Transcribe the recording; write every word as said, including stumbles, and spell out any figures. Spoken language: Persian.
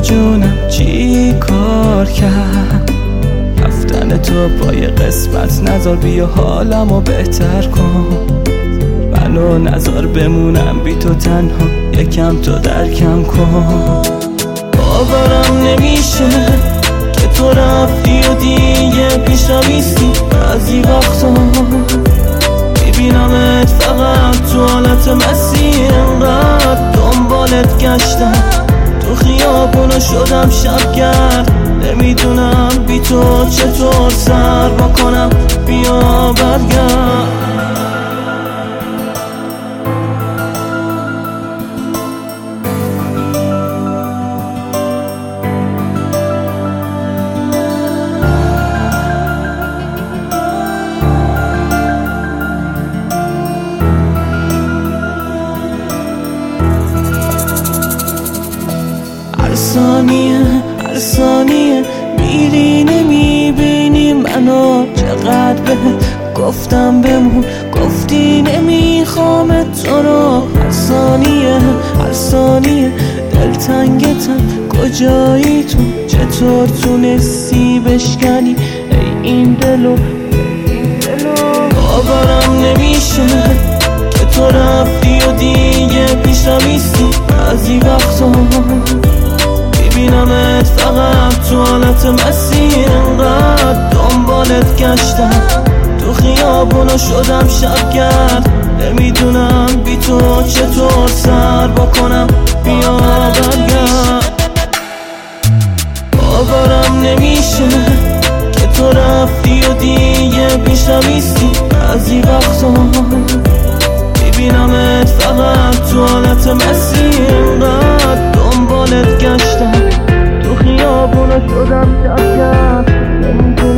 جونم چی کار کرد؟ رفتن تو پای قسمت نذار، بیا حالمو بهتر کن. منو نذار بمونم بی تو تنها، یکم تو درکم کن. باورم نمیشه که تو رفتی و دیگه پیش نمیستی. بعضی وقتا میبینمت فقط تو حالت مسیر، انقدر دنبالت گشتم تو خیابونو شدم شبگرد. نمیدونم بی تو چطور سر بکنم، بیا برگرد. هر ثانیه هر ثانیه میری نمیبینی منو، چقدر بهت گفتم بمون گفتی نمیخوام تو رو. هر ثانیه هر ثانیه دلتنگتم، کجایی تو؟ چطور تونستی بشکنی ای این دلو؟ باورم نمیشه که تو رفتی و دیگه پیش نمیستی. بعضی وقتا میبینمت فقط تو حالت مسیر، انقدر دنبالت گشتم تو خیابونو شدم شبگرد. نمیدونم بی تو چطور سر بکنم، بیا برگرد. باورم نمیشه که تو رفتی و دیگه پیش نمیستی. بعضی وقتا میبینمت فقط تو حالت مسیر، انقدر دنبالت گشتم تو خیابونو شدم شبگرد.